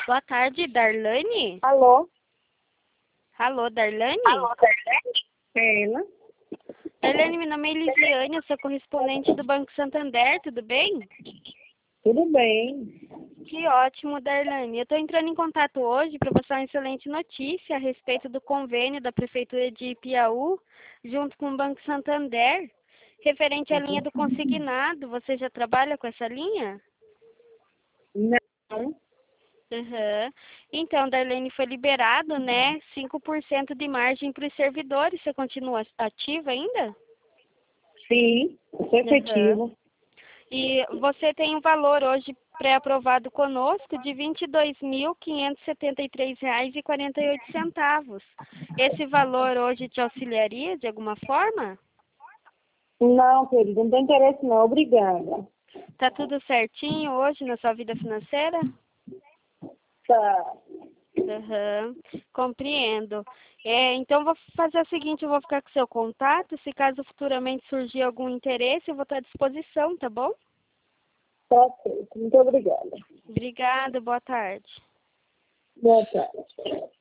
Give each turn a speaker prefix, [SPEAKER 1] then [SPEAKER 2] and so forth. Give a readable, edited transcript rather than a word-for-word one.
[SPEAKER 1] Boa tarde, Darlane?
[SPEAKER 2] Alô?
[SPEAKER 1] Alô, Darlane?
[SPEAKER 2] Alô, Darlene? É ela?
[SPEAKER 1] Darlane, meu nome é Elisiane, eu sou correspondente do Banco Santander, tudo bem?
[SPEAKER 2] Tudo bem.
[SPEAKER 1] Que ótimo, Darlane. Eu estou entrando em contato hoje para passar uma excelente notícia a respeito do convênio da Prefeitura de Piauí, junto com o Banco Santander, referente à linha do consignado. Você já trabalha com essa linha?
[SPEAKER 2] Não.
[SPEAKER 1] Uhum. Então, Darlene, foi liberado, né, 5% de margem para os servidores. Você continua ativa ainda?
[SPEAKER 2] Sim, sou efetiva.
[SPEAKER 1] Uhum. E você tem um valor hoje pré-aprovado conosco de R$ 22.573,48. Esse valor hoje te auxiliaria de alguma forma?
[SPEAKER 2] Não, querida, não tem interesse não. Obrigada.
[SPEAKER 1] Tá tudo certinho hoje na sua vida financeira?
[SPEAKER 2] Tá.
[SPEAKER 1] Uhum, compreendo. Então, vou fazer o seguinte, eu vou ficar com o seu contato. Se caso futuramente surgir algum interesse, eu vou estar à disposição, tá bom?
[SPEAKER 2] Tá certo. Muito obrigada.
[SPEAKER 1] Obrigada, boa tarde.
[SPEAKER 2] Boa tarde.